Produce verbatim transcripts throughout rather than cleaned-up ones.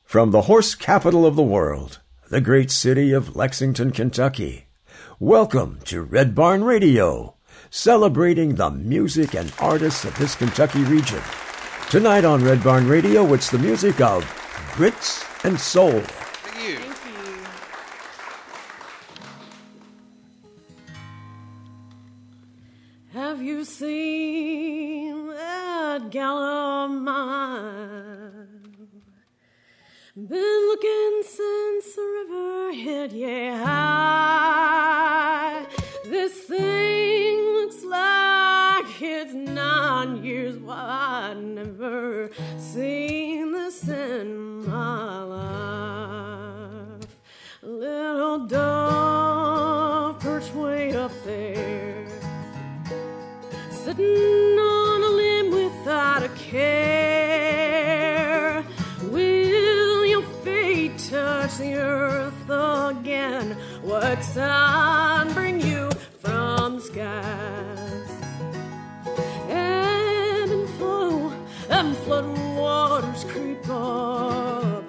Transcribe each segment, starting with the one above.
From the horse capital of the world, the great city of Lexington, Kentucky, welcome to Red Barn Radio, celebrating the music and artists of this Kentucky region. Tonight on Red Barn Radio, it's the music of Grits and Soul. Thank you. Thank you. Have you seen that gal of mine? Been looking since the river hit ye high. This thing looks like it's nine years wide. Never seen this in my life. Little dove perched way up there, sitting on a limb without a care. Will your feet touch the earth again? What sign bring you from the skies? Ebb and flow and flooding waters creep up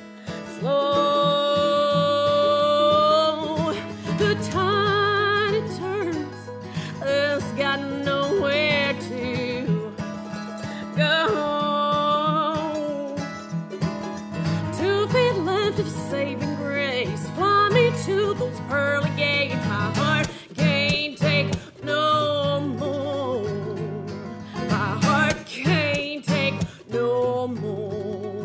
slow. The tide it turns, it's got nowhere to go. Two feet left of saving grace, fly me to those pearly gates. My heart can't take no more. My heart can't take no more.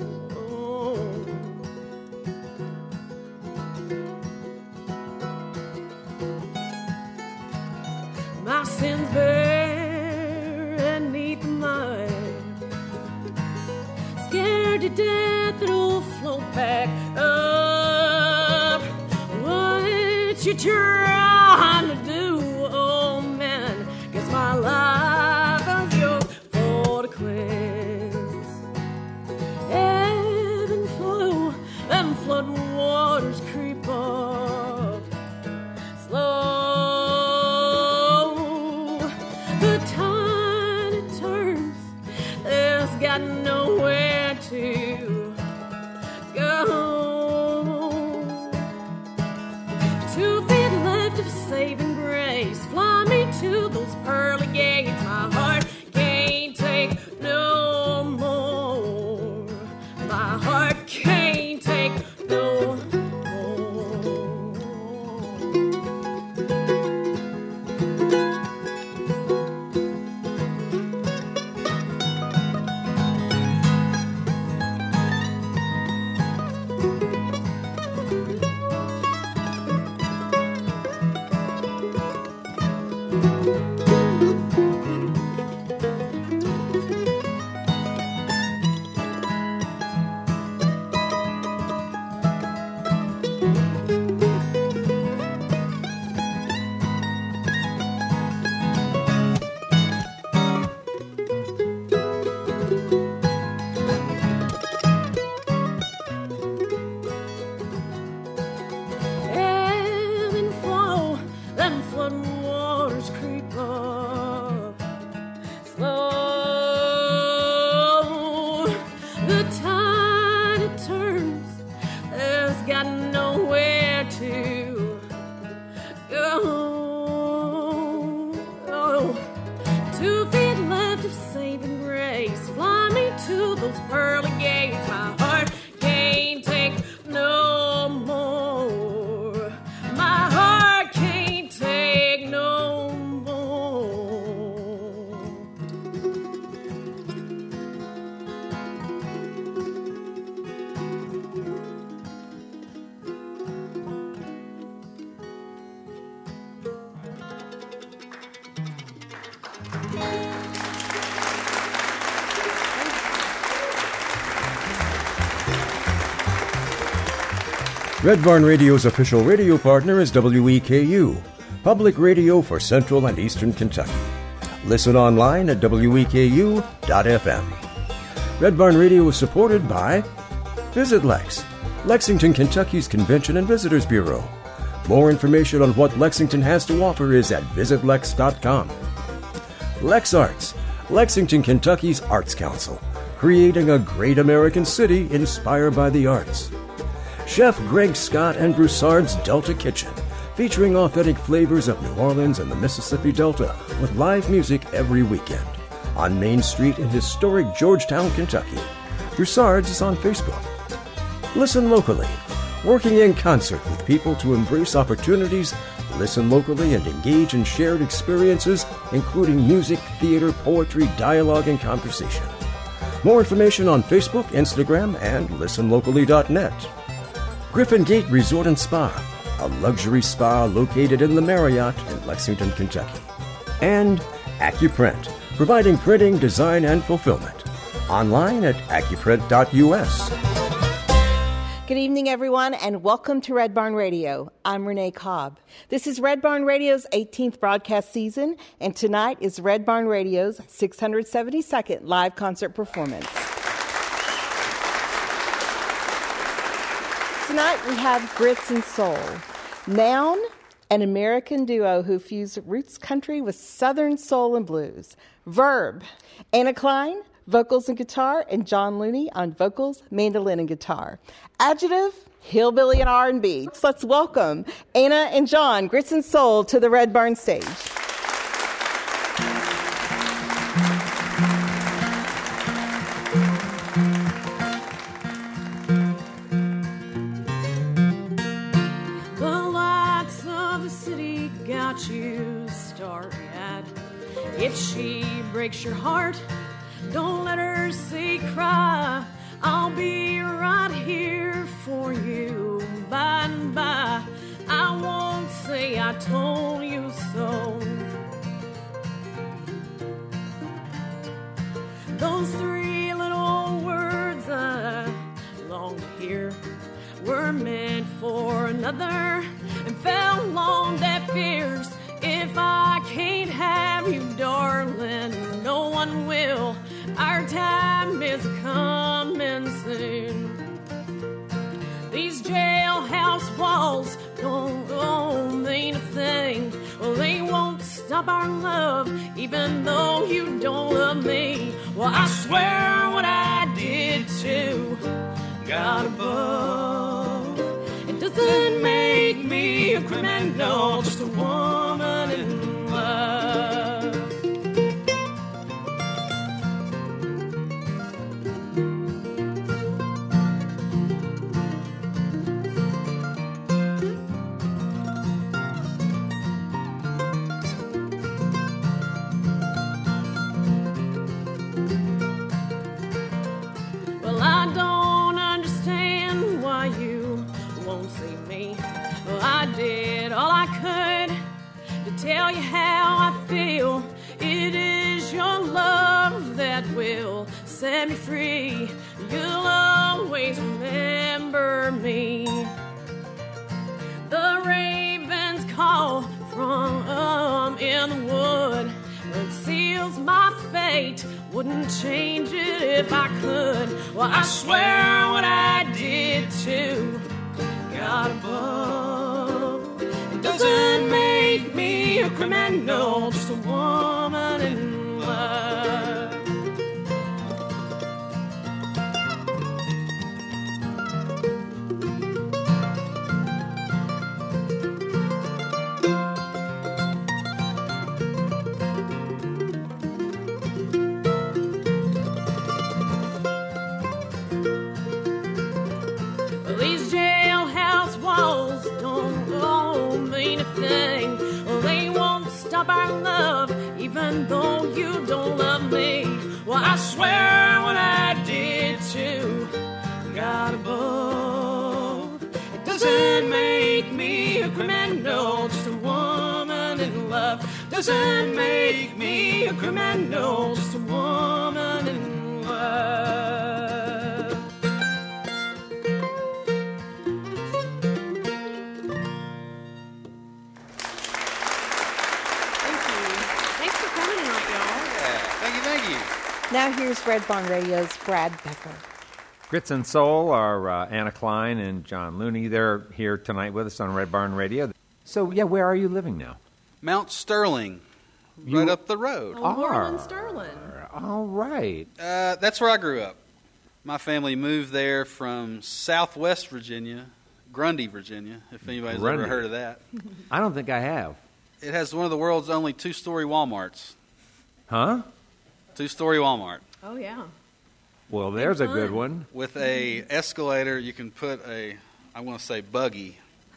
My sins beneath the mud, scared to death that it'll float back up. What you trying to do, oh man? Guess my life is yours for the cleanse. Ebb and flow and flooding waters creep up slow. The tide it turns, it's got nowhere to go. Two feet left of saving grace, fly me to those pearly gates. My heart can't take no more. My heart can't take no more. Ebb and flow, and flooding waters creep up slow. The tide it turns, it's got nowhere to go. Oh, two feet left of saving grace, fly me to those pearly gates. My heart can't take no more. My heart can't take no more. Red Barn Radio's official radio partner is W E K U, public radio for Central and Eastern Kentucky. Listen online at W E K U dot F M. Red Barn Radio is supported by Visit Lex, Lexington, Kentucky's Convention and Visitors Bureau. More information on what Lexington has to offer is at visit lex dot com. Lex Arts, Lexington, Kentucky's Arts Council, creating a great American city inspired by the arts. Chef Greg Scott and Broussard's Delta Kitchen, featuring authentic flavors of New Orleans and the Mississippi Delta with live music every weekend. On Main Street in historic Georgetown, Kentucky. Broussard's is on Facebook. Listen locally, working in concert with people to embrace opportunities, listen locally and engage in shared experiences, including music, theater, poetry, dialogue, and conversation. More information on Facebook, Instagram, and listen locally dot net. Griffin Gate Resort and Spa, a luxury spa located in the Marriott in Lexington, Kentucky. And AccuPrint, providing printing, design, and fulfillment. Online at accuprint dot U S. Good evening, everyone, and welcome to Red Barn Radio. I'm Renee Cobb. This is Red Barn Radio's eighteenth broadcast season, and tonight is Red Barn Radio's six hundred seventy-second live concert performance. Tonight we have Grits and Soul. Noun, an American duo who fuse roots country with Southern soul and blues. Verb, Anna Klein, vocals and guitar, and John Looney on vocals, mandolin, and guitar. Adjective, hillbilly and R and B. So let's welcome Anna and John, Grits and Soul, to the Red Barn stage. The lights of the city got you started. If she breaks your heart, don't let her see cry. I'll be right here for you by and by. I won't say I told you so. Those three little words I long to hear were meant for another and fell on deaf ears. If I can't have you, darling, no one will. Our time is coming soon. These jailhouse walls don't, don't mean a thing. Well, they won't stop our love, even though you don't love me. Well, I swear what I did to God above, it doesn't make me a criminal, just a woman in love. Tell you how I feel. It is your love that will set me free. You'll always remember me. The ravens call from um, in the wood. It seals my fate. Wouldn't change it if I could. Well, I swear what I did to God above, it doesn't make me a criminal, just a woman in love. Well, these jailhouse walls don't, don't mean a thing. Well, they won't stop our love, even though you don't love me. Well, I swear what I did to God above, it doesn't make me a criminal, just a woman in love. Doesn't make me a criminal, just a woman in love. Now here's Red Barn Radio's Brad Becker. Grits and Soul are uh, Anna Klein and John Looney. They're here tonight with us on Red Barn Radio. So, yeah, where are you living now? Mount Sterling, You right up the road. Oh, Moreland Sterling. All right. Uh, that's where I grew up. My family moved there from Southwest Virginia, Grundy, Virginia, if anybody's Grundy. ever heard of that. I don't think I have. It has one of the world's only two-story Walmarts. Huh? Two-story Walmart. Oh, yeah. Well, there's a good fun. one. With a escalator, you can put a, I want to say buggy.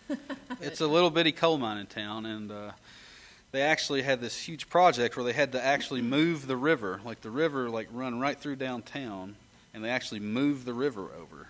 It's a little bitty coal mine in town, and uh, they actually had this huge project where they had to actually move the river, like the river like run right through downtown, and they actually moved the river over.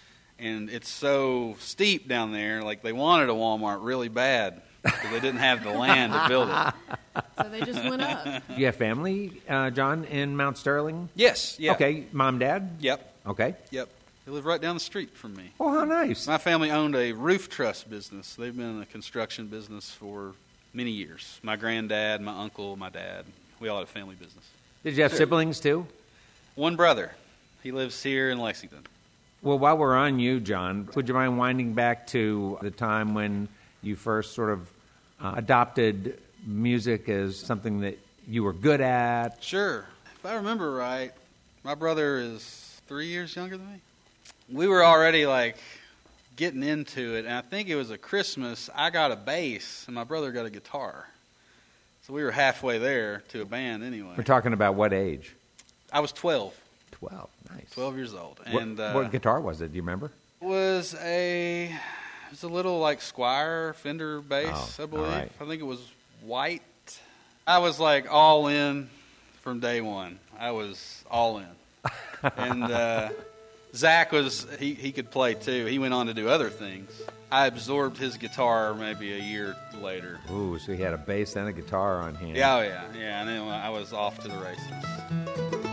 And it's so steep down there, like they wanted a Walmart really bad because they didn't have the land to build it. So they just went up. You have family, uh, John, in Mount Sterling? Yes, yeah. Okay, mom, dad? Yep, Okay. yep. They live right down the street from me. Oh, how nice. My family owned a roof truss business. They've been in the construction business for many years. My granddad, my uncle, my dad, we all had a family business. Did you have siblings, too? One brother. He lives here in Lexington. Well, while we're on you, John, would you mind winding back to the time when you first sort of uh, adopted music as something that you were good at? Sure. If I remember right, my brother is three years younger than me. We were already, like, getting into it, and I think it was a Christmas. I got a bass, and my brother got a guitar. So we were halfway there to a band anyway. We're talking about what age? I was twelve. Twelve. Nice. twelve years old. What, And uh, what guitar was it? Do you remember? was a it was a little like Squire Fender bass, Oh, I believe. all right. I think it was white. I was like all in from day one. I was all in. And uh, Zach was he he could play too. He went on to do other things. I absorbed his guitar maybe a year later. Ooh, so he had a bass and a guitar on hand. Yeah, oh yeah, yeah. And then I was off to the races.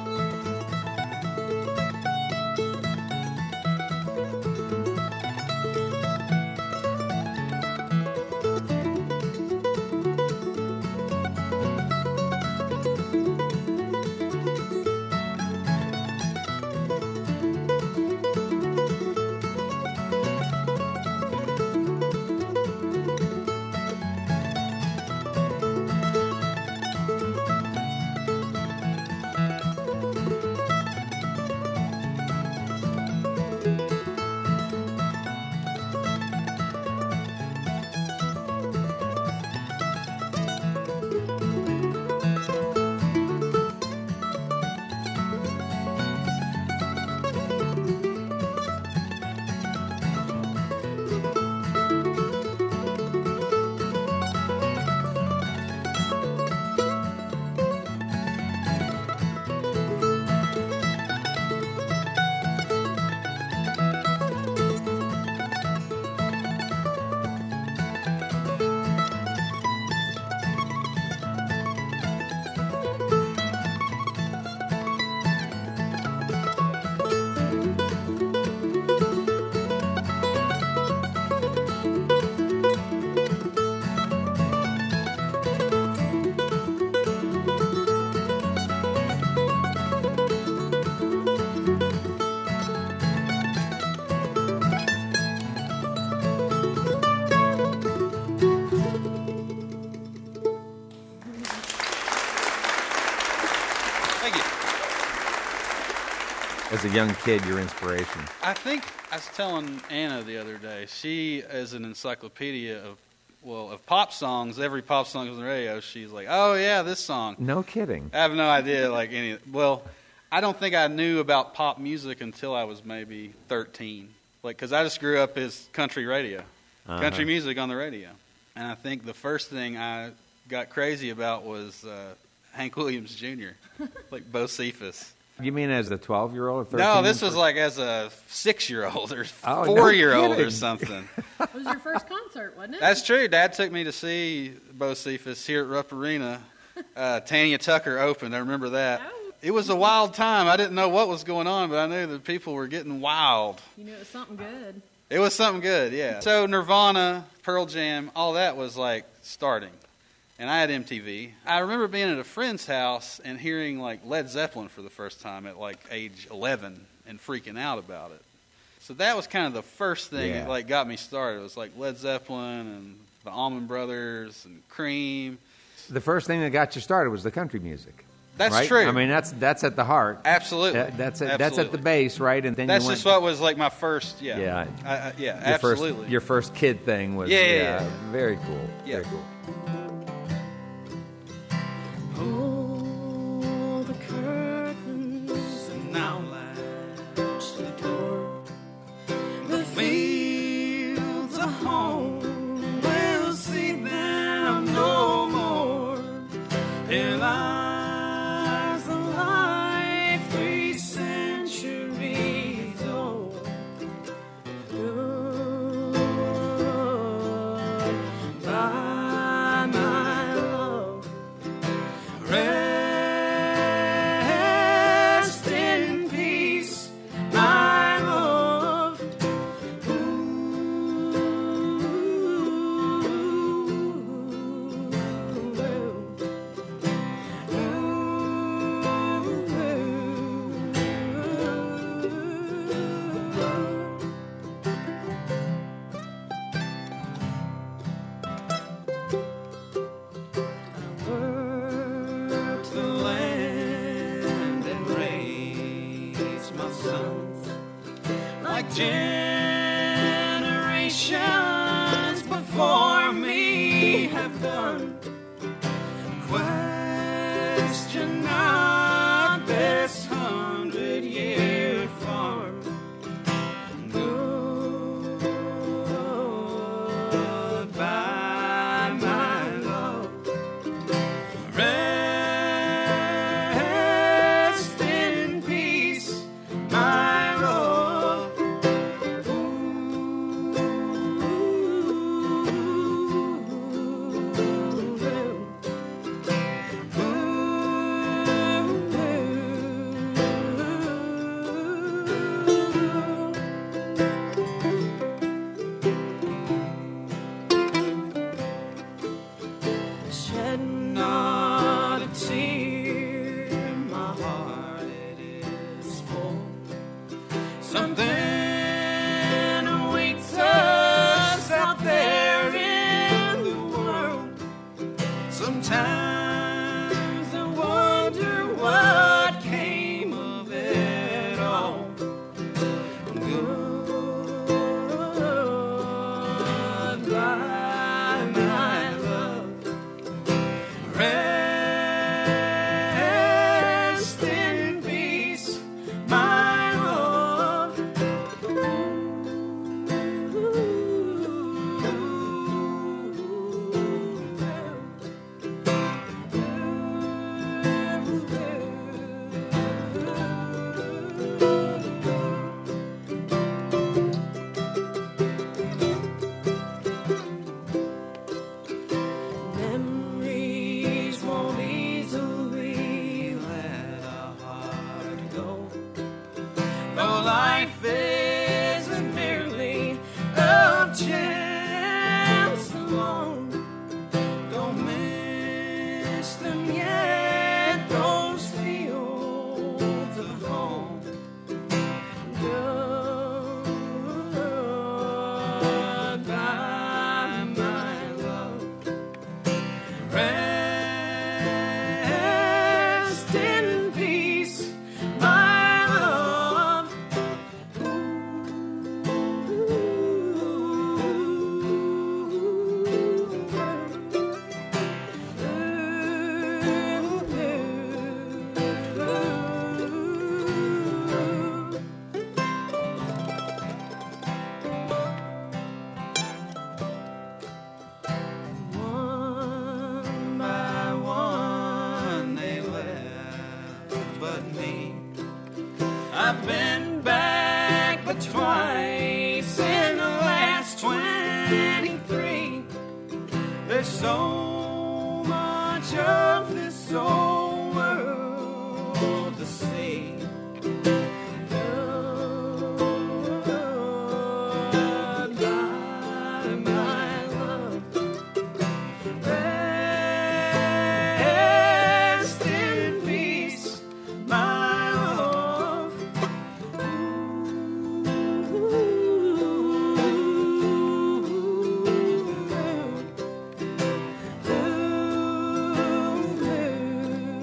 As a young kid, your inspiration. I think I was telling Anna the other day, she is an encyclopedia of, well, of pop songs. Every pop song on the radio, she's like, oh, yeah, this song. No kidding. I have no idea, like, any, well, I don't think I knew about pop music until I was maybe thirteen. Like, because I just grew up as country radio, Uh-huh. country music on the radio. And I think the first thing I got crazy about was uh, Hank Williams Junior, like Bo Cephas. You mean as a twelve-year-old or thirteen? No, this was like as a six-year-old or Oh, no four-year-old or kidding. something. It was your first concert, wasn't it? That's true. Dad took me to see Bo Cephas here at Rupp Arena. Uh, Tanya Tucker opened. I remember that. Oh. It was a wild time. I didn't know what was going on, but I knew that people were getting wild. You knew it was something good. It was something good, yeah. So Nirvana, Pearl Jam, all that was like starting. And I had M T V. I remember being at a friend's house and hearing like Led Zeppelin for the first time at like age eleven and freaking out about it. So that was kind of the first thing Yeah. that like got me started. It was like Led Zeppelin and the Allman Brothers and Cream. The first thing that got you started was the country music. That's right? true. I mean, that's that's at the heart. Absolutely. That- that's at, absolutely. that's at the base, right? And then That's you went, just what was like my first. Yeah. Yeah. I, I, yeah. your Absolutely. First, your first kid thing was Yeah, yeah, yeah. very cool. Yeah. Very cool. Pull the curtains and now latch the door. The fields of home, we'll see them no more. Here lies a life three centuries old. Goodbye, my love. Rest in peace, my love. Worked the land and raised my sons like generations before me have done. Question not this hundred-year farm. Goodbye, my love. Rest in peace, my love. Shed not a tear, my heart it is full. Something awaits us out there in the world. Sometimes I wonder what came of it all. Goodbye, my love. Rest in peace, my love. Memories won't easily let a heart go. Though life isn't merely of chance alone. Don't miss them yet, those fields of home. Goodbye, my love. Rest in peace, my love. One by one they left but me. I've been back but twice in the last twenty-three. There's so much of this old world to see. Goodbye, my love. Rest in peace, my love. Ooh, ooh, ooh.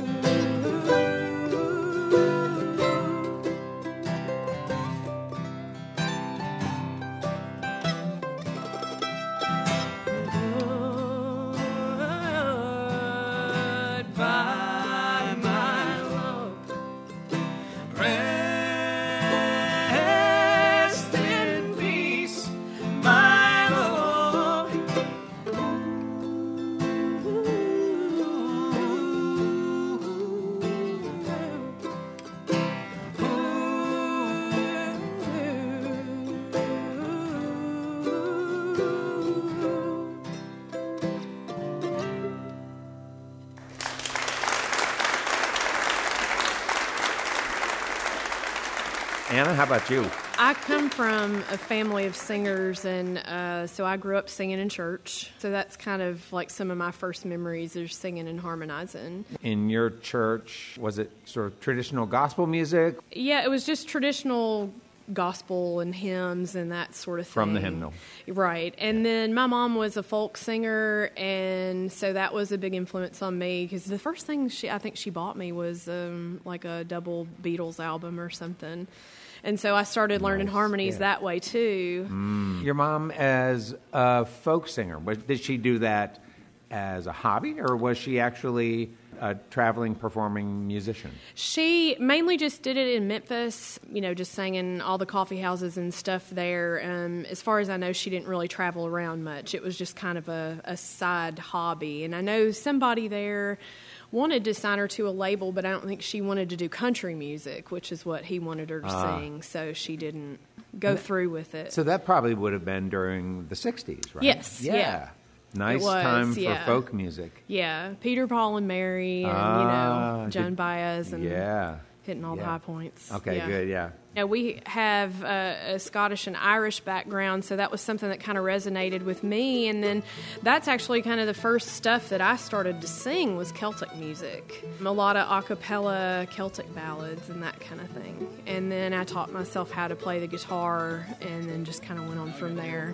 Anna, how about you? I come from a family of singers, and uh, so I grew up singing in church. So that's kind of like some of my first memories are singing and harmonizing. In your church, was it sort of traditional gospel music? Yeah, it was just traditional gospel and hymns and that sort of thing. From the hymnal. Right. And then my mom was a folk singer, and so that was a big influence on me because the first thing she, I think she bought me was um, like a double Beatles album or something. And so I started learning Nice. harmonies Yeah. that way too. Mm. Your mom as a folk singer, was, did she do that as a hobby, or was she actually a traveling, performing musician? She mainly just did it in Memphis, you know, just sang in all the coffee houses and stuff there. Um, as far as I know, she didn't really travel around much. It was just kind of a, a side hobby. And I know somebody there wanted to sign her to a label, but I don't think she wanted to do country music, which is what he wanted her to Ah. sing. So she didn't go through with it. So that probably would have been during the sixties, right? Yes, Yeah. yeah. Nice It was, time for yeah. folk music. Yeah, Peter, Paul, and Mary, and, Ah, you know, Joan did- Baez, and Yeah. hitting all the Yeah. high points. Okay, Yeah. good, yeah. Yeah, we have uh, a Scottish and Irish background, so that was something that kind of resonated with me. And then that's actually kind of the first stuff that I started to sing was Celtic music. A lot of a cappella Celtic ballads and that kind of thing. And then I taught myself how to play the guitar and then just kind of went on from there.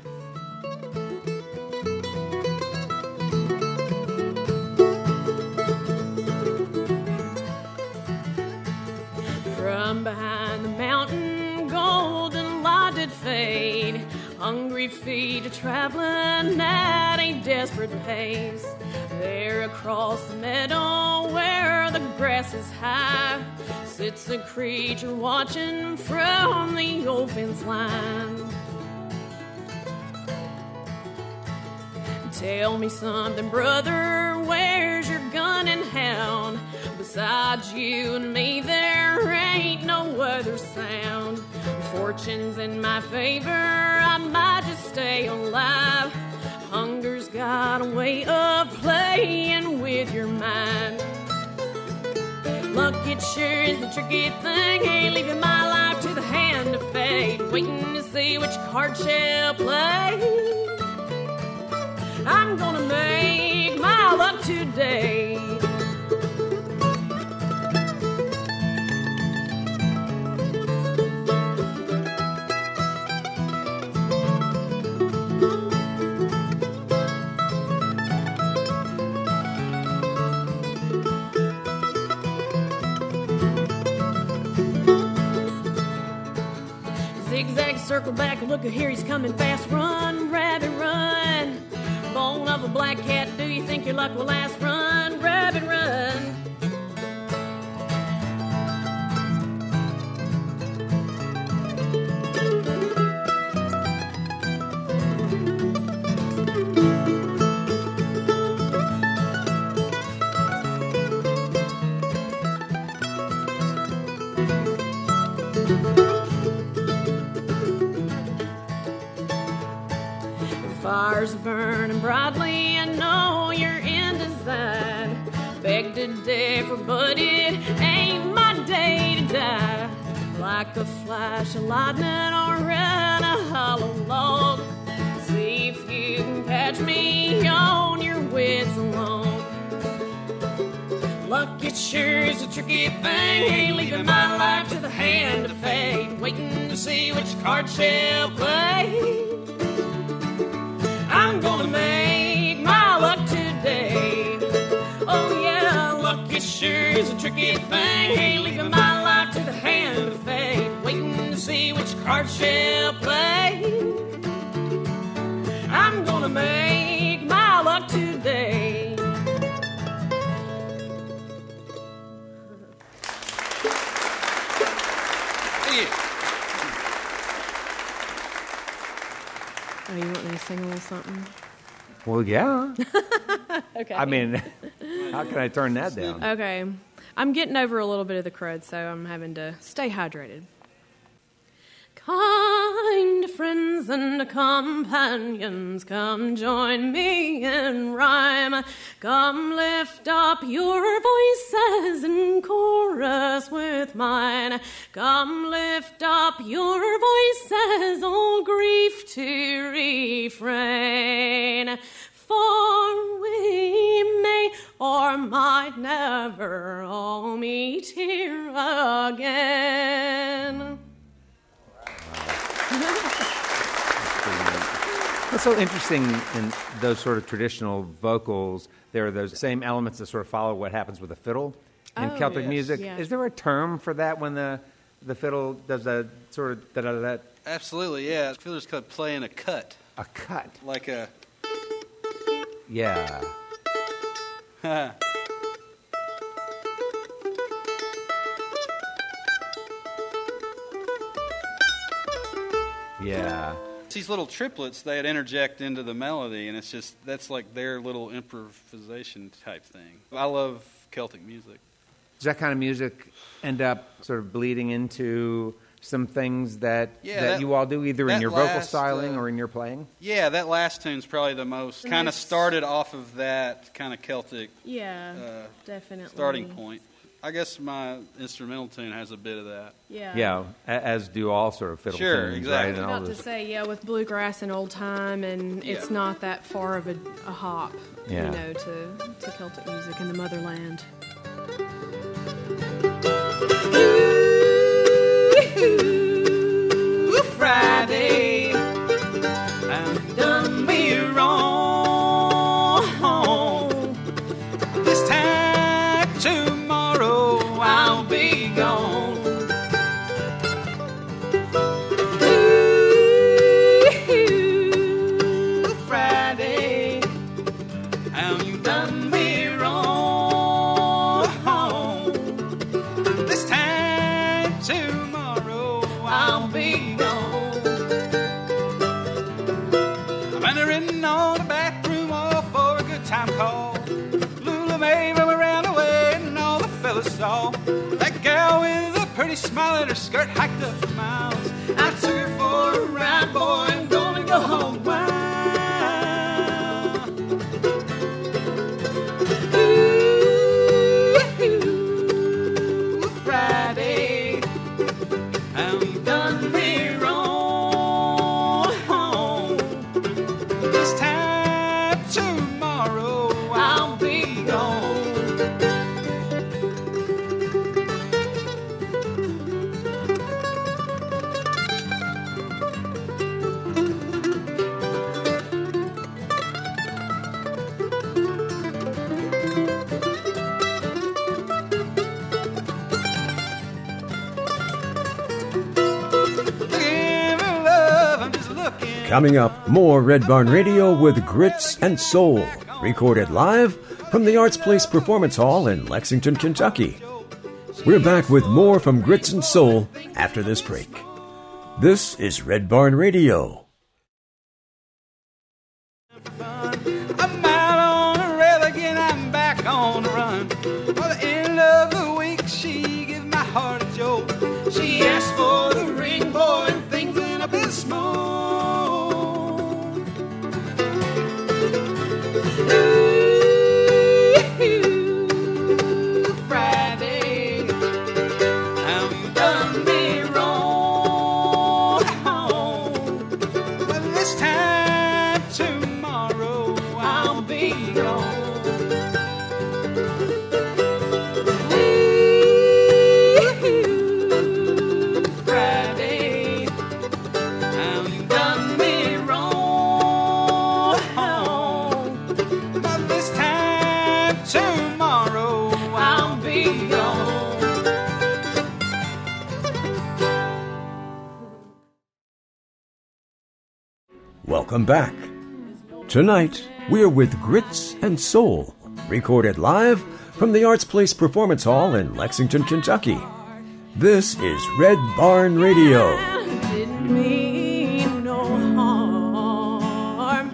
From behind the mountain, golden light did fade. Hungry feet are traveling at a desperate pace. There across the meadow where the grass is high sits a creature watching from the old fence line. Tell me something, brother, where's your gun and hound? Besides you and me, there ain't no other sound. Fortune's in my favor, I might just stay alive. Hunger's got a way of playing with your mind. Luck, it sure is a tricky thing. Ain't leaving my life to the hand of fate, waiting to see which card shall play. I'm gonna make my luck today. Zigzag, circle back, look here, he's coming fast. Run, rabbit, run. Bone of a black cat, do you think your luck will last? Run, rabbit, run. Fire's burning brightly, I know you're in design. Beg to differ, but it ain't my day to die. Like a flash of lightning or in a hollow log. See if you can catch me on your wits alone. Luck, it sure is a tricky thing. Ain't leaving my life to the hand of fate, waiting to see which card shall play. I'm gonna make my luck today. Oh yeah, luck, it sure is a tricky thing. Ain't leaving my life to the hand of fate, waiting to see which card shall play. I'm gonna make my luck today. Oh, you want me to sing a little something? Well, yeah. Okay. I mean, how can I turn that down? Okay. I'm getting over a little bit of the crud, so I'm having to stay hydrated. Kind friends friends and companions, come join me in rhyme. Come lift up your voices in chorus with mine. Come lift up your voices, all grief to refrain. For we may or might never all meet here again. What's so interesting in those sort of traditional vocals, there are those same elements that sort of follow what happens with a fiddle in Oh, Celtic yes, music. yeah. Is there a term for that when the the fiddle does that sort of da-da-da-da? Absolutely, yeah. Fiddlers could play in a cut, A cut? like a. Yeah. Yeah. These little triplets they'd interject into the melody, and it's just that's like their little improvisation type thing. I love Celtic music. Does that kind of music end up sort of bleeding into some things that, Yeah, that, that- you all do, either in that your vocal last, styling uh, or in your playing? Yeah, that last tune's probably the most And kind of that's- started off of that kind of Celtic Yeah, uh, definitely. starting point. I guess my instrumental tune has a bit of that. Yeah. Yeah, a- as do all sort of fiddle Sure, tunes, exactly. right? And I was all about to those- say, yeah, with bluegrass and old time, and it's Yeah. not that far of a, a hop, Yeah. you know, to, to Celtic music in the motherland. Friday, and done me wrong. This time tomorrow I'll be gone. Ooh, Friday, and you done me wrong. This time tomorrow I'll be gone. I'm entering on the back room all for a good time call. Lula May from around the way and all the fellas saw that gal with a pretty smile and her skirt hiked up for miles. I took her for a ride, boy, I'm gonna go home wild. Ooh, Friday, and you done me wrong. This time tomorrow I'll be gone. Looking for love, I'm just looking. Coming up, more Red Barn Radio with Grits and Soul, recorded live from the Arts Place Performance Hall in Lexington, Kentucky. We're back with more from Grits and Soul after this break. This is Red Barn Radio. I'm out on the rail again, I'm back on the run. For the end of the week, she gives my heart a jolt. She asked for the ring, boy, and things went up in smoke. Ooh, Friday, how you done me wrong. But this time tomorrow I'll be gone. Ooh, Friday, how you done me wrong. But this time tomorrow I'll be gone. Welcome back. Tonight, we're with Grits and Soul, recorded live from the Arts Place Performance Hall in Lexington, Kentucky. This is Red Barn Radio. Didn't mean no harm.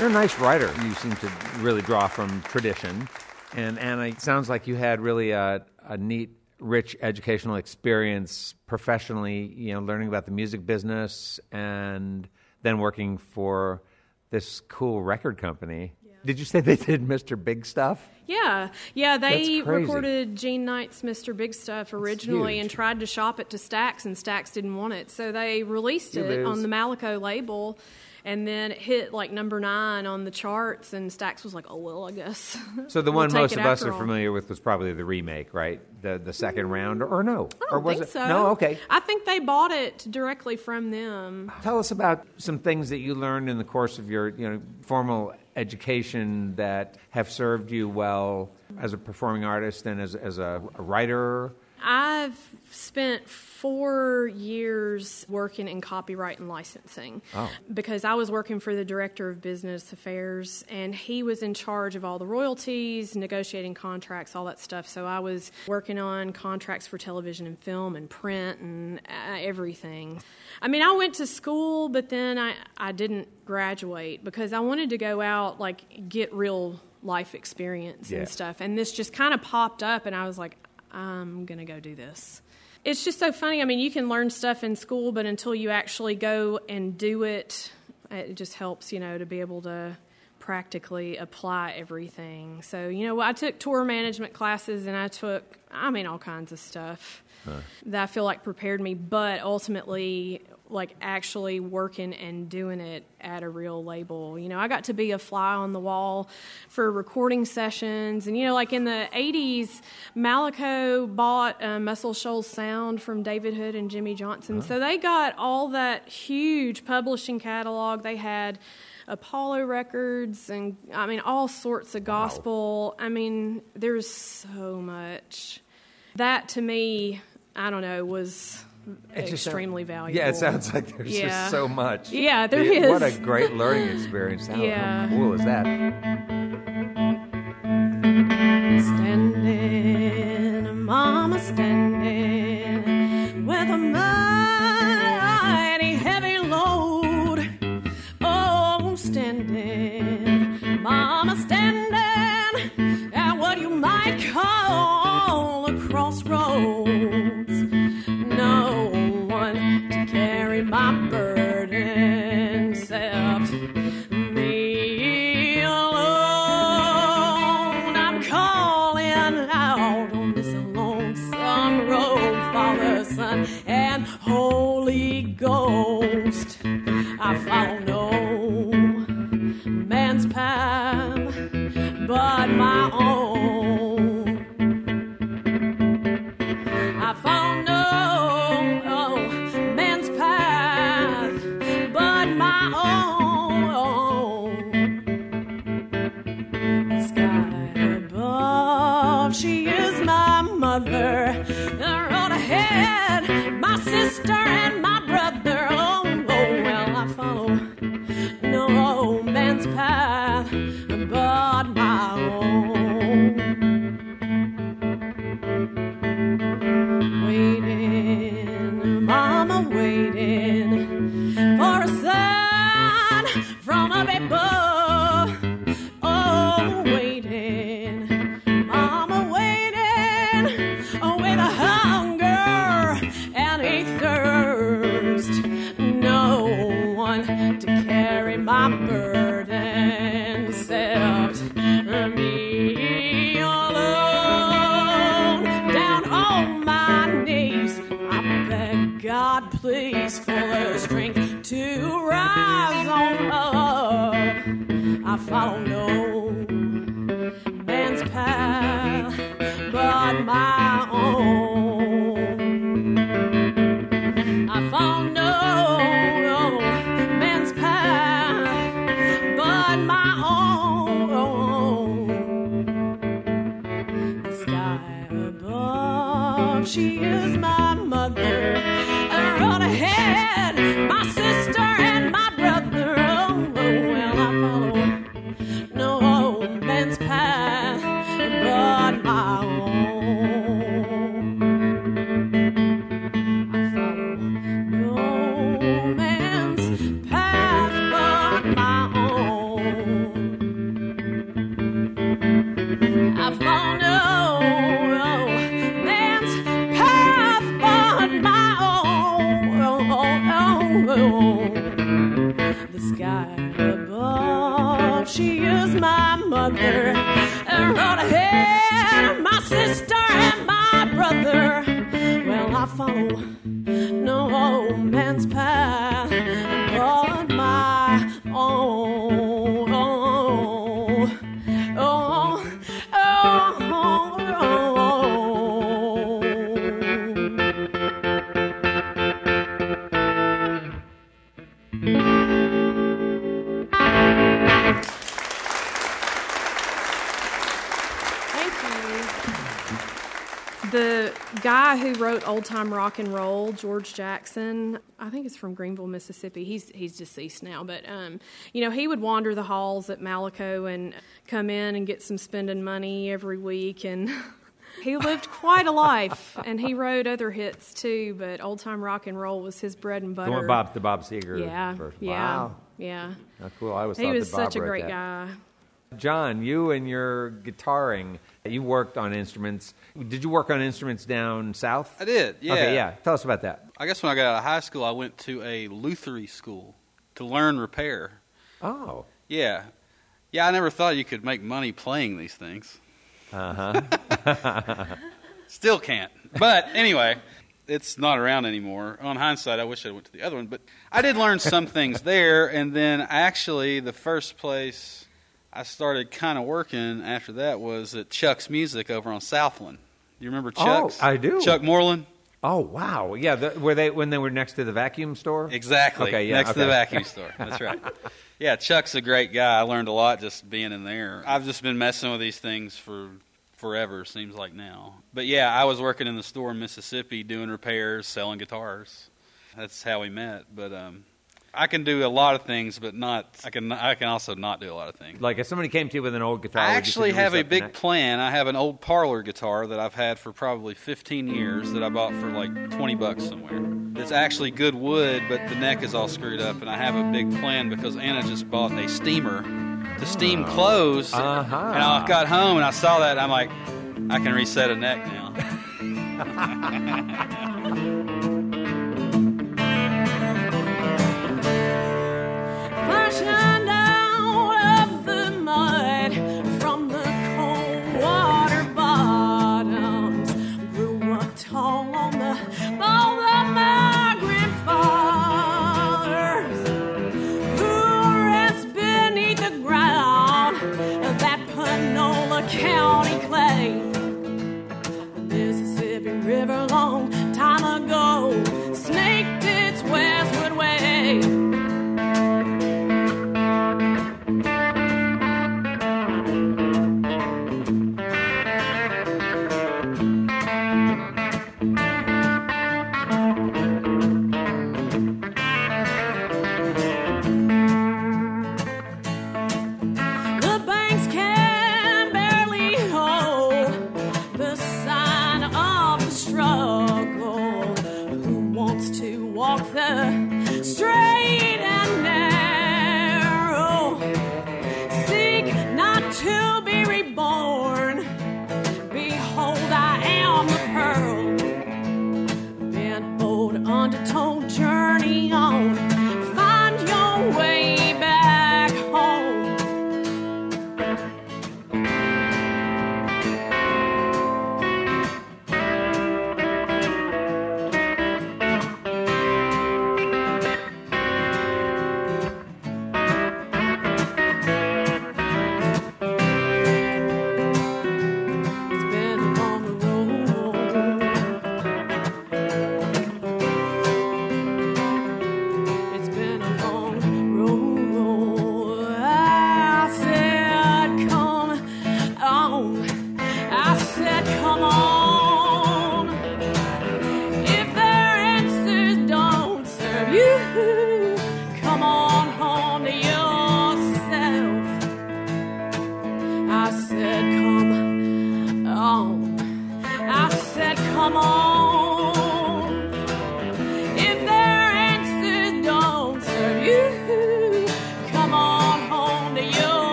You're a nice writer. You seem to really draw from tradition. And Anna, it sounds like you had really a, a neat, rich educational experience professionally, you know, learning about the music business and then working for this cool record company. Yeah. Did you say they did Mister Big Stuff? Yeah. Yeah, they That's crazy. recorded Gene Knight's Mister Big Stuff originally and tried to shop it to Stax, and Stax didn't want it. So they released You it lose. on the Malaco label. And then it hit like number nine on the charts, and Stax was like, "Oh well, I guess." So the we'll one take most it of us after are all. familiar with was probably the remake, right? The the second round, or, or no? I don't or was think it? so. No, okay. I think they bought it directly from them. Tell us about some things that you learned in the course of your, you know, formal education that have served you well as a performing artist and as as a, a writer. I've spent four years working in copyright and licensing Oh. because I was working for the Director of Business Affairs, and he was in charge of all the royalties, negotiating contracts, all that stuff. So I was working on contracts for television and film and print and uh, everything. I mean, I went to school, but then I, I didn't graduate because I wanted to go out, like, get real life experience Yeah. and stuff. And this just kind of popped up, and I was like, I'm going to go do this. It's just so funny. I mean, you can learn stuff in school, but until you actually go and do it, it just helps, you know, to be able to practically apply everything. So, you know, I took tour management classes, and I took, I mean, all kinds of stuff huh. that I feel like prepared me, but ultimately, like, actually working and doing it at a real label. You know, I got to be a fly on the wall for recording sessions. And, you know, like in the eighties, Malaco bought uh, Muscle Shoals Sound from David Hood and Jimmy Johnson. Oh. So they got all that huge publishing catalog. They had Apollo Records and, I mean, all sorts of gospel. Wow. I mean, there's so much. That, to me, I don't know, was extremely sounds, valuable. Yeah, it sounds like there's yeah. just so much. Yeah, there yeah, is. What a great learning experience. How, yeah. how cool is that? Standing, mama standing, with a mighty heavy load. Oh, standing, mama standing, at what you might call a crossroads. No one to carry my burden except me alone. I'm calling out on this lonesome road, Father, Son, and Holy Ghost. I follow no man's path but my own. I follow no oh, man's path but my own. The sky above, she is my mother. The road ahead, my sister and my brother. Oh, oh well, I follow no man's path but my own. Waiting, mama waiting for a sign from up above. Oh, waiting, mama waiting, oh, with a hunger and a thirst. No one to carry my burden except me alone. Down on my knees, I beg God, please, for the strength to rise on up. I follow no man's path but my own. I follow no man's path but my own. The sky above, she is my mother. The road ahead, my sister and my brother. Oh, well, I follow no man's path but my own. I follow no man's path but my own. she is my mother. And rode ahead of my sister and my brother. Well, I follow no old man's path, but my own. Oh, oh, oh, oh, The guy who wrote Old Time Rock and Roll, George Jackson, I think it's from Greenville, Mississippi. He's he's deceased now, but um, you know, he would wander the halls at Malaco and come in and get some spending money every week, and he lived quite a life. And he wrote other hits too, but Old Time Rock and Roll was his bread and butter. The one Bob, the Bob Seger. Yeah, version. yeah, Wow. yeah. That's cool. I always He thought was that Bob such a wrote great that. guy. John, you and your guitaring, you worked on instruments. Did you work on instruments down south? I did, yeah. Okay, yeah. Tell us about that. I guess when I got out of high school, I went to a lutherie school to learn repair. Oh. Yeah. Yeah, I never thought you could make money playing these things. Uh-huh. Still can't. But anyway, it's not around anymore. On hindsight, I wish I went to the other one. But I did learn some things there, and then actually the first place I started kind of working after that was at Chuck's Music over on Southland. You remember Chuck's? Oh, I do. Chuck Moreland? Oh, wow. Yeah, the, were they when they were next to the vacuum store? Exactly. Okay, yeah, next okay. to the vacuum store. That's right. Yeah, Chuck's a great guy. I learned a lot just being in there. I've just been messing with these things for forever, seems like now. But yeah, I was working in the store in Mississippi doing repairs, selling guitars. That's how we met. But um, I can do a lot of things, but not. I can. I can also not do a lot of things. Like if somebody came to you with an old guitar, I would you actually consider have a yourself big connect- plan. I have an old parlor guitar that I've had for probably fifteen years that I bought for like twenty bucks somewhere. It's actually good wood, but the neck is all screwed up, and I have a big plan because Anna just bought a steamer to steam clothes. Uh-huh. And I got home and I saw that, and I'm like, I can reset a neck now. Fashioned out of the mud from the cold water bottoms, grew up tall on the bones of my grandfathers, who rest beneath the ground of that Panola County clay. Mississippi River long time ago snaked its westward way. The banks can barely hold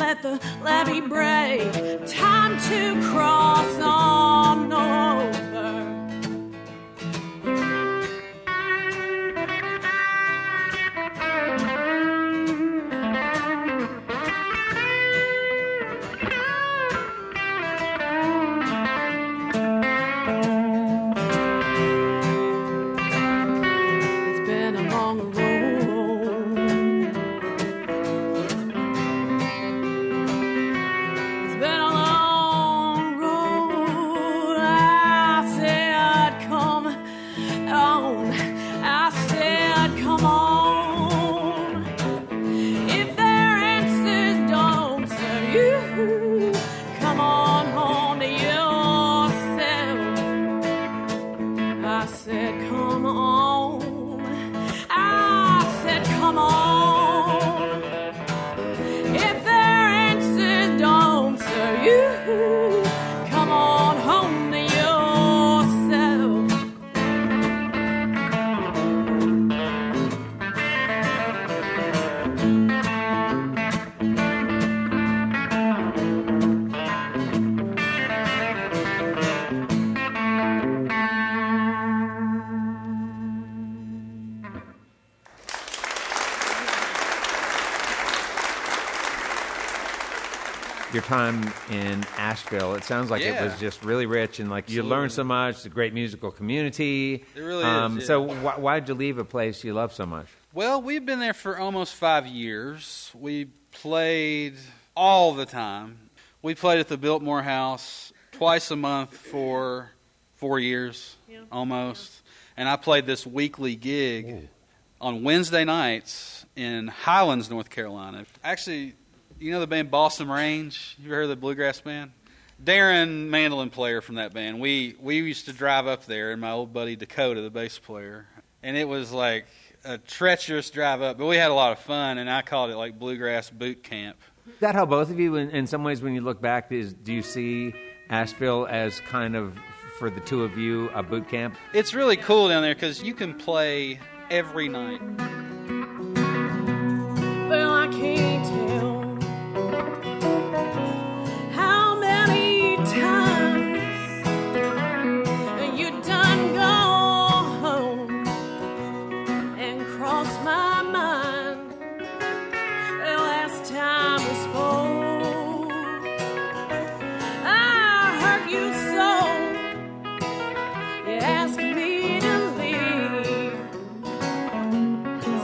let the levee break. Time to cross on over. Your time in Asheville, it sounds like Yeah. it was just really rich, and like you learned so much. It's a great musical community. It really um, is, yeah. So wh- why'd you leave a place you love so much? Well, we've been there for almost five years. We played all the time. We played at the Biltmore House twice a month for four years, Yeah. almost. And I played this weekly gig on Wednesday nights in Highlands, North Carolina. Actually, you know the band Balsam Range? You ever heard of the bluegrass band? Darren, mandolin player from that band. We we used to drive up there, and my old buddy Dakota, the bass player. And it was like a treacherous drive up, but we had a lot of fun, and I called it like bluegrass boot camp. Is that how both of you, in, in some ways, when you look back, is do you see Asheville as kind of, for the two of you, a boot camp? It's really cool down there because you can play every night. Well, I can't tell how many times you done gone and crossed my mind. The last time we spoke, I hurt you so. You asked me to leave.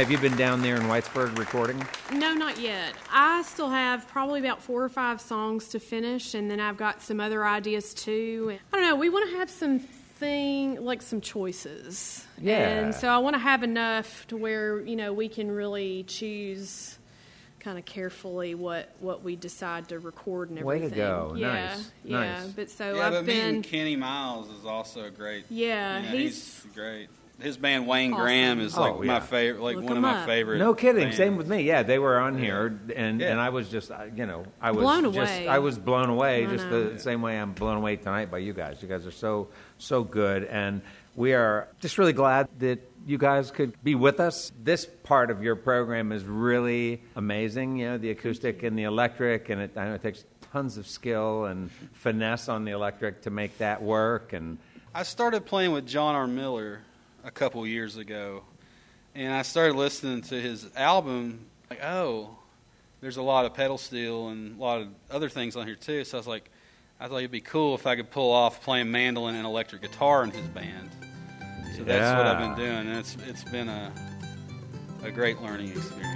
have you been down there in Whitesburg recording? No, not yet. I still have probably about four or five songs to finish, and then I've got some other ideas too. I don't know. We want to have some thing like some choices. Yeah. And so I want to have enough to where, you know, we can really choose kind of carefully what, what we decide to record and Way everything. to go. Yeah, Nice. yeah. Nice. But so Yeah, I've but been meeting Kenny Miles is also a great. Yeah, yeah, he's- he's great. His band Wayne Awesome. Graham is like Oh, my yeah. favorite, like Look one of him my up. favorite. No kidding. bands. Same with me. Yeah, they were on here, and Yeah. and I was just, uh, you know, I was Blown just, away. I was blown away, I just know. the same way I'm blown away tonight by you guys. You guys are so so good, and we are just really glad that you guys could be with us. This part of your program is really amazing. You know, the acoustic and the electric, and it, I know it takes tons of skill and finesse on the electric to make that work. And I started playing with John R. Miller a couple years ago, and I started listening to his album. Like, oh, there's a lot of pedal steel and a lot of other things on here too. So I was like, I thought it'd be cool if I could pull off playing mandolin and electric guitar in his band. So that's what I've Yeah. been doing, and it's it's been a a great learning experience.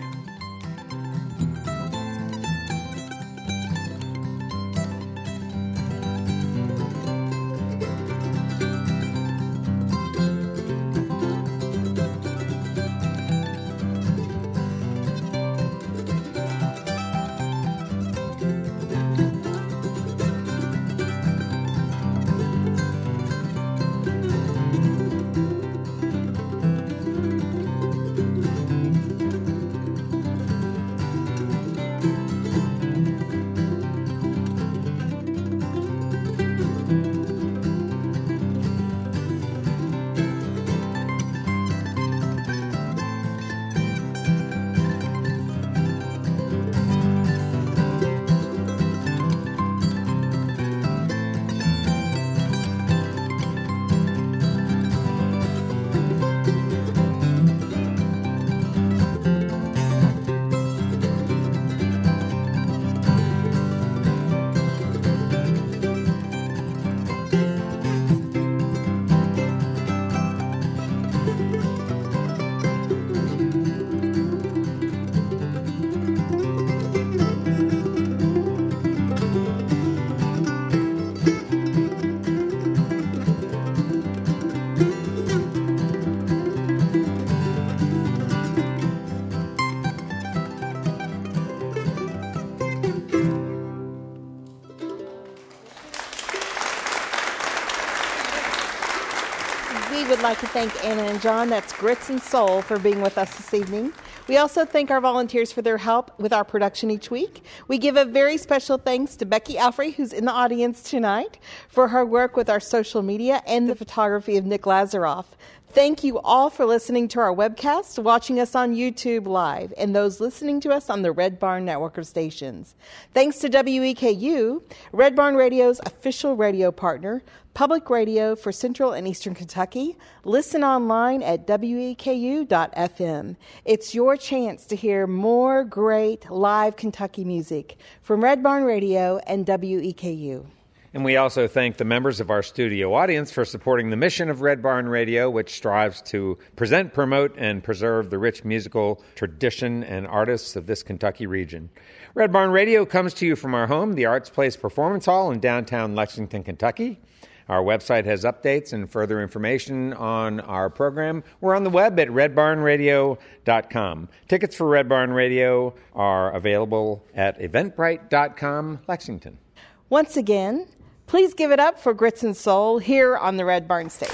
We would like to thank Anna and John, that's Grits and Soul, for being with us this evening. We also thank our volunteers for their help with our production each week. We give a very special thanks to Becky Alfrey, who's in the audience tonight, for her work with our social media and the photography of Nick Lazaroff. Thank you all for listening to our webcast, watching us on YouTube Live, and those listening to us on the Red Barn network of stations. Thanks to W E K U, Red Barn Radio's official radio partner, public radio for Central and Eastern Kentucky. Listen online at W E K U dot F M. It's your chance to hear more great live Kentucky music from Red Barn Radio and W E K U. And we also thank the members of our studio audience for supporting the mission of Red Barn Radio, which strives to present, promote, and preserve the rich musical tradition and artists of this Kentucky region. Red Barn Radio comes to you from our home, the Arts Place Performance Hall in downtown Lexington, Kentucky. Our website has updates and further information on our program. We're on the web at red barn radio dot com. Tickets for Red Barn Radio are available at eventbrite dot com, Lexington. Once again, please give it up for Grits and Soul here on the Red Barn stage.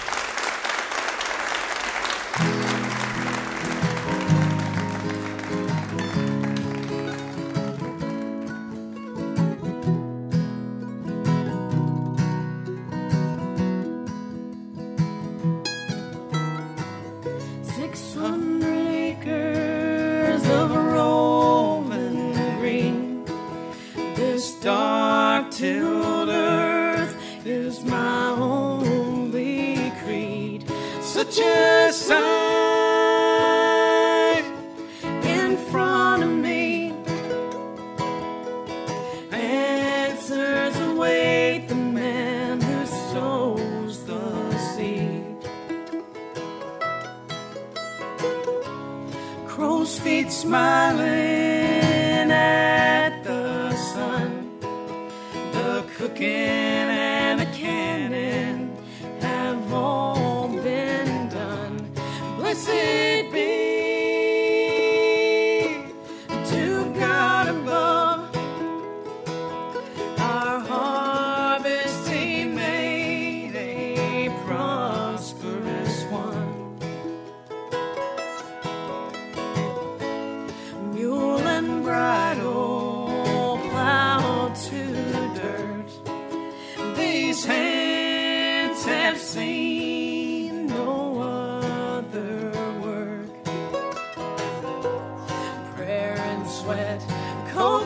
Six hundred acres of rolling green. This dark tilled earth is my only creed. Such a sight in front of me. Answers await the man who sows the seed.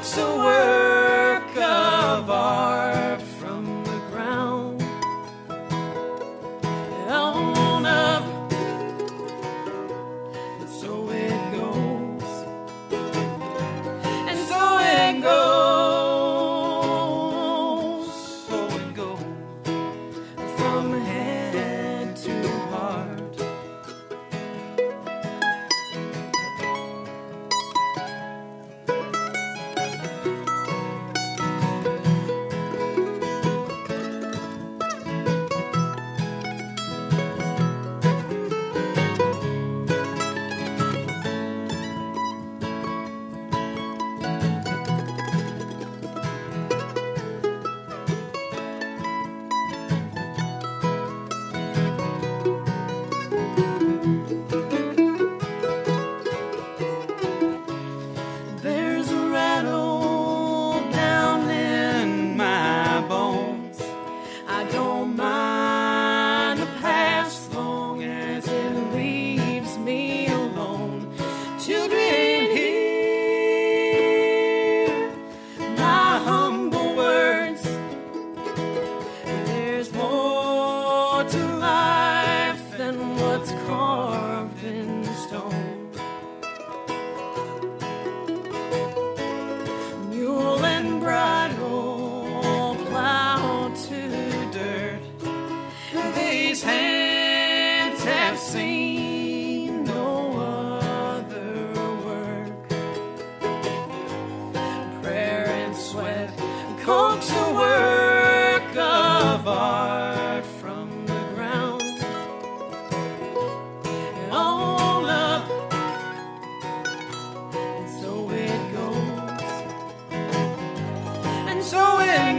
coax a work of art from the ground on up, and so it goes, and so it goes, so it goes, from head to heart. There's a rattle down in my bones. I don't mind the past long as it leaves me alone. Children, hear my humble words. There's more to life than what's carved in stone. Mule and bridle plow to dirt. These hands have seen no other work. Prayer and sweat coax a work of art from the ground on up, and so it goes, and so it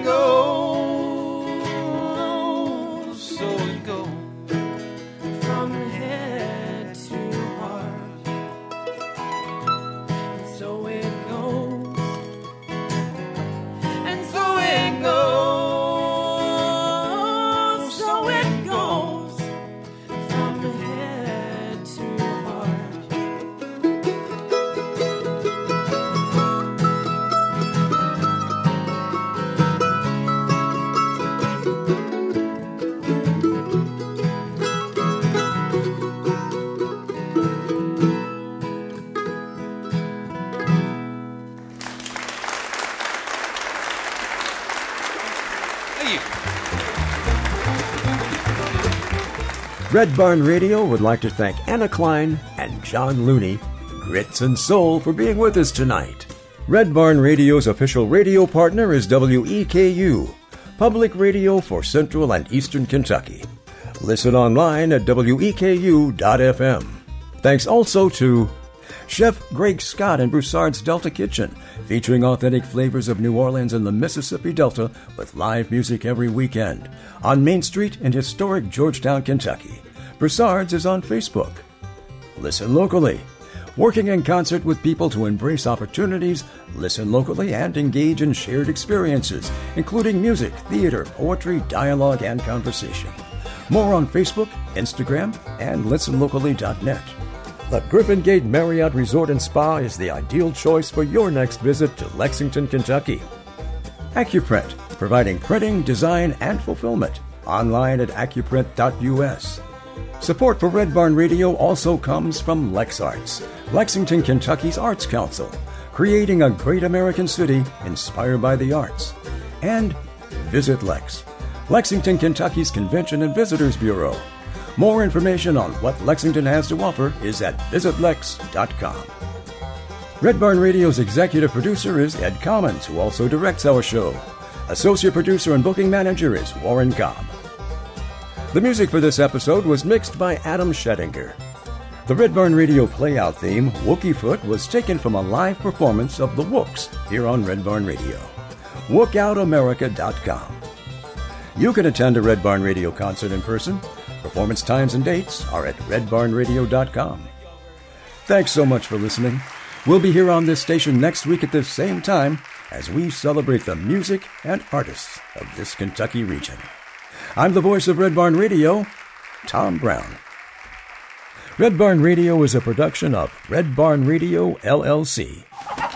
goes, so it goes, from head to heart, and so it goes, and so it goes, so it goes, from head to heart. Thank you. Red Barn Radio would like to thank Anna Klein and John Looney, Grits and Soul, for being with us tonight. Red Barn Radio's official radio partner is W E K U, public radio for Central and Eastern Kentucky. Listen online at W E K U dot F M. Thanks also to Chef Greg Scott and Broussard's Delta Kitchen, featuring authentic flavors of New Orleans and the Mississippi Delta with live music every weekend. On Main Street in historic Georgetown, Kentucky. Broussard's is on Facebook. Listen locally. Working in concert with people to embrace opportunities, listen locally, and engage in shared experiences, including music, theater, poetry, dialogue, and conversation. More on Facebook, Instagram, and listen locally dot net. The Griffin Gate Marriott Resort and Spa is the ideal choice for your next visit to Lexington, Kentucky. AccuPrint, providing printing, design, and fulfillment. Online at accuprint dot U S. Support for Red Barn Radio also comes from LexArts, Lexington, Kentucky's Arts Council, creating a great American city inspired by the arts. And Visit Lex, Lexington, Kentucky's Convention and Visitors Bureau. More information on what Lexington has to offer is at visit lex dot com. Red Barn Radio's executive producer is Ed Commons, who also directs our show. Associate producer and booking manager is Warren Cobb. The music for this episode was mixed by Adam Schettinger. The Red Barn Radio playout theme, Wookie Foot, was taken from a live performance of the Wooks here on Red Barn Radio. wook out america dot com. You can attend a Red Barn Radio concert in person. Performance times and dates are at red barn radio dot com. Thanks so much for listening. We'll be here on this station next week at the same time as we celebrate the music and artists of this Kentucky region. I'm the voice of Red Barn Radio, Tom Brown. Red Barn Radio is a production of Red Barn Radio, L L C.